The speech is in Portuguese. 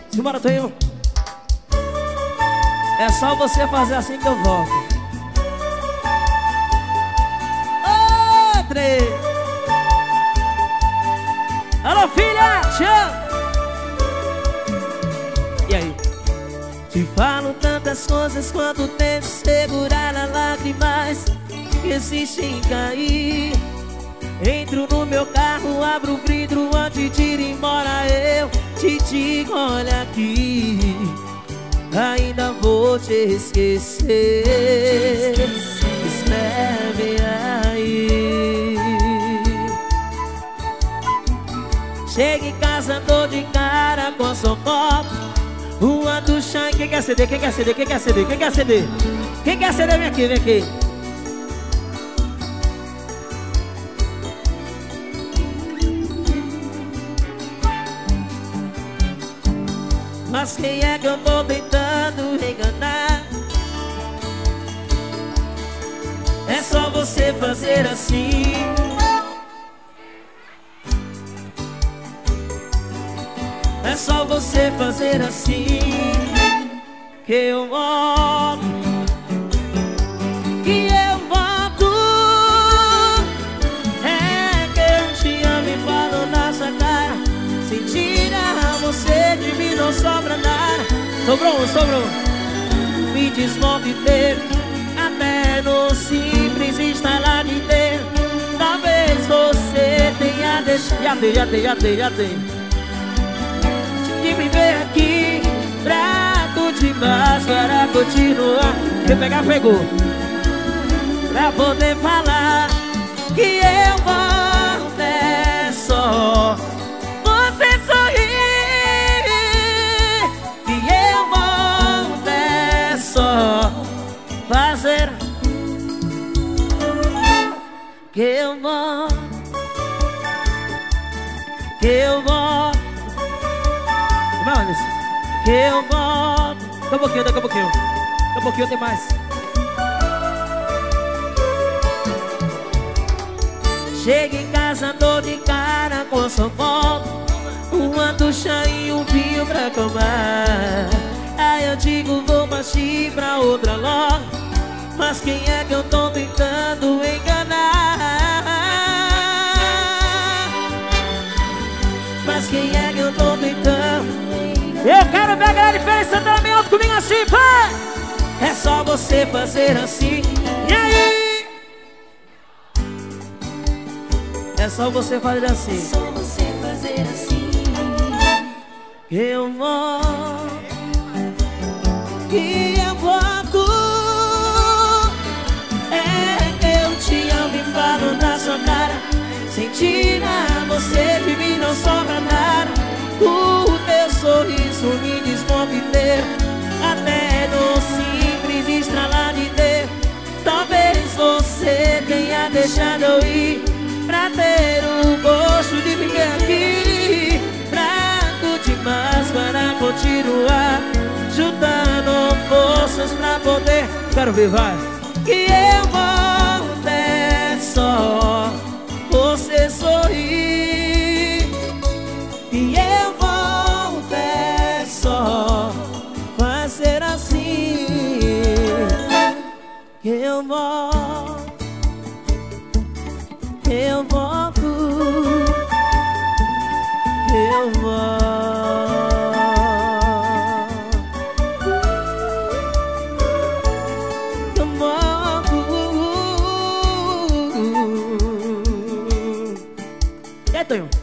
Simbora, Tonho. É só você fazer assim que eu volto. Outra. Alô, filha, tchau. E aí? Te falo tantas coisas quando tento segurar as lágrimas que insistem em cair. Entro no meu carro, abro o vidro antes de ir embora. Eu te digo, olha aqui, ainda vou te esquecer. Escreve aí. Chega em casa, tô de cara com São Paulo. Uma do Shine. Quem quer CD? Quem quer CD? Quem quer CD? Quem quer CD? Quem quer CD? Vem aqui, vem aqui. Mas quem é que eu tô tentando enganar? É só você fazer assim. É só você fazer assim que eu volto, que eu volto. É que eu te amo e falo na sua cara. Se tirar você de mim não sobra nada. Sobrou. Me desmonte inteiro, até no simples instalar de ter. Talvez você tenha deixado. Já tem. De me ver aqui, trato demais para continuar. Quem pegar, pegou. Pra poder falar que eu volto, é só você sorrir. Que eu volto, é só fazer. Que eu volto, que eu volto. Que eu volto. Daqui a pouquinho. Daqui a pouquinho tem mais. Chega em casa, tô de cara com São Paulo. Uma ducha e um vinho pra tomar. Aí eu digo, vou partir pra outra loja. Mas quem é que eu tô tentando enganar? Mas quem é que eu tô tentando? Eu quero ver a galera de Feira de Santana bem alto comigo assim, vai! É só você fazer assim. E aí? É só você fazer assim. É só você fazer assim. Eu volto, que eu volto. É que eu te amo e falo na sua cara. Sem tirar você de mim não sobra nada. O teu sorriso me desmonta inteiro, até no simples estralar de dedo. Talvez você tenha deixado eu ir, pra ter o gosto de viver aqui. Fraco demais para continuar, juntando forças pra poder. Quero ver, vai. Que eu volto, é só você sorrir. E eu volto, é só fazer assim. Eu volto, eu volto, eu volto. E aí, Tonho?